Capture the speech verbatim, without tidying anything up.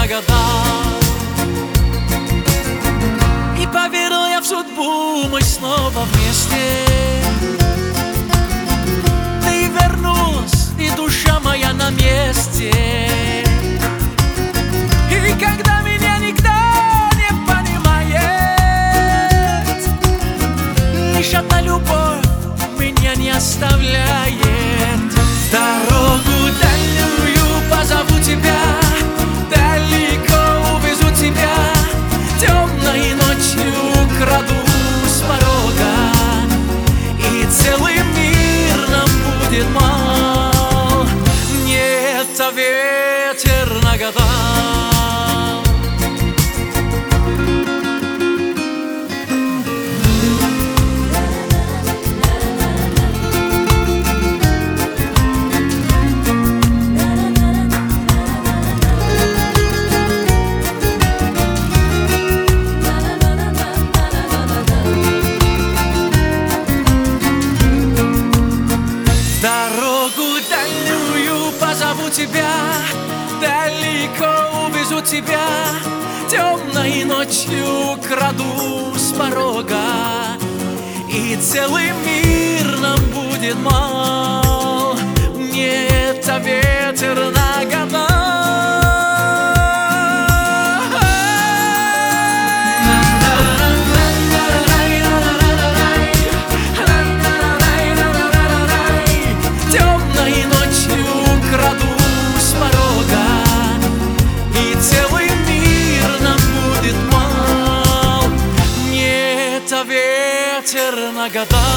года. И поверил я в судьбу, мы снова вместе. Ты вернулась, и душа моя на месте. И когда меня никто не понимает, лишь одна любовь меня не оставляет. В дорогу дальнюю позову тебя, далеко увезу тебя, темной ночью украду с порога, и целый мир нам будет мал. Мне это ветер нагадал. Дорогу дальнюю позову тебя, далеко увезу тебя, темной ночью украду с порога, и целый мир нам будет мал. Мне это ветер нагадал. Ветер нагадал.